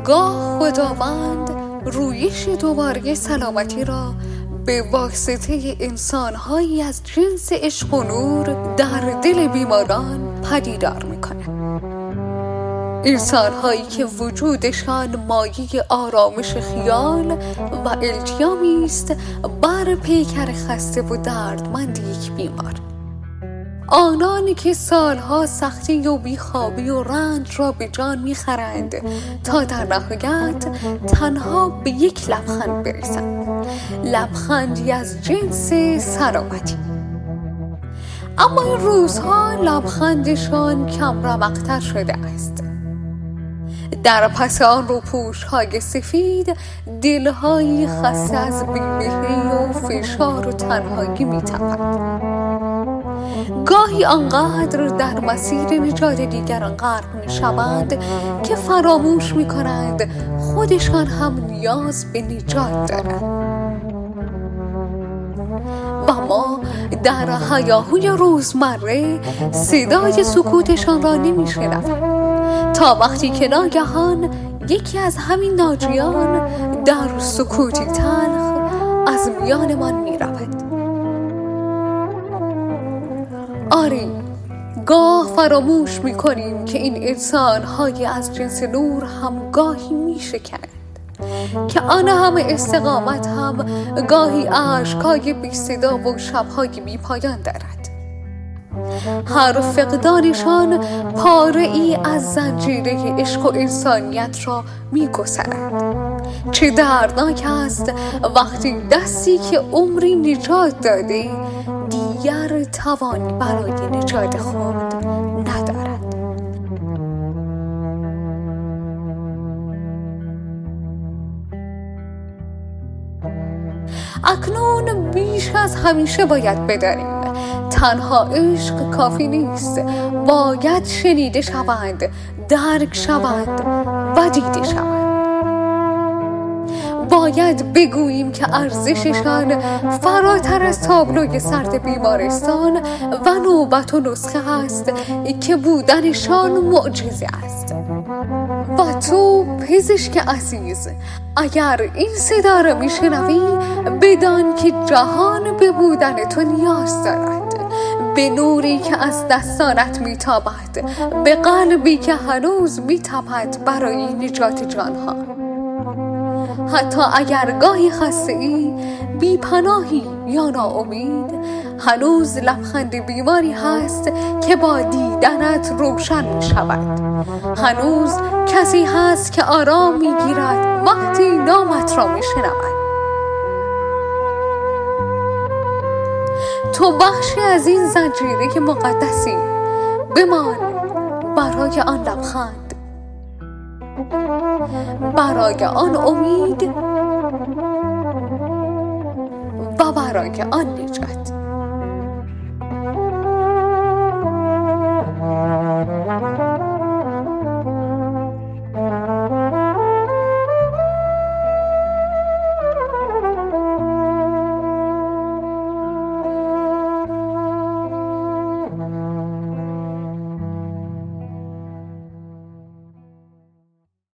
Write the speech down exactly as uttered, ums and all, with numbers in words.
گاه خداوند رویش دوباره سلامتی را به واسطه انسان‌هایی از جنس عشق و نور در دل بیماران پدیدار می‌کند. انسان‌هایی که وجودشان مایه آرامش خیال و التیامی است بر پیکر خسته و دردمند یک بیمار. آنانی که سالها سختی و بیخوابی و رنج را به جان می‌خرند تا در نهایت تنها به یک لبخند برسند، لبخندی از جنس سلامتی. اما این روزها لبخندشان کم رمق‌تر شده است. در پس آن روپوش‌های سفید دل‌هایی خسته از بی‌مهری و فشار و تنهایی می‌تپند. گاهی آنقدر در مسیر نجات دیگران غرق می‌شوند که فراموش می‌کنند خودشان هم نیاز به نجات دارند. و ما در هیاهوی روزمره صدای سکوتشان را نمی‌شنویم تا وقتی که ناگهان یکی از همین ناجیان در سکوتی تلخ از میانمان می‌رود. آری، گاه فراموش می‌کنیم که این انسان‌های از جنس نور هم گاهی می‌شکنند، که آن همه استقامت هم گاهی اشک‌های بی صدا و شب‌های بی پایان دارد. هر فقدانشان پاره ای از زنجیره عشق و انسانیت را می‌گسلد. چه دردناک است وقتی دستی که عمری نجات داده دیگر توانی برای نجات خود ندارد. اکنون بیش از همیشه باید بدانیم تنها عشق کافی نیست، باید شنیده شوند، درک شوند و دیده شوند. باید بگوییم که ارزششان فراتر از تابلوی سرد بیمارستان و نوبت و نسخه هست که بودنشان معجزه است. و تو پزشک عزیز، اگر این صدا را میشنوی بدان که جهان به بودن تو نیاز دارد، به نوری که از دستانت میتابد، به قلبی که هنوز میتپد برای نجات جانها. حتی اگر گاهی خسته ای، بی پناهی یا ناامید، هنوز لبخند بیماری هست که با دیدنت روشن می شود. هنوز کسی هست که آرام می گیرد وقتی نامت را می شنود. تو بخشی از این زنجیره مقدسی، بمان برای آن لبخند، برای آن امید و برای آن نجات.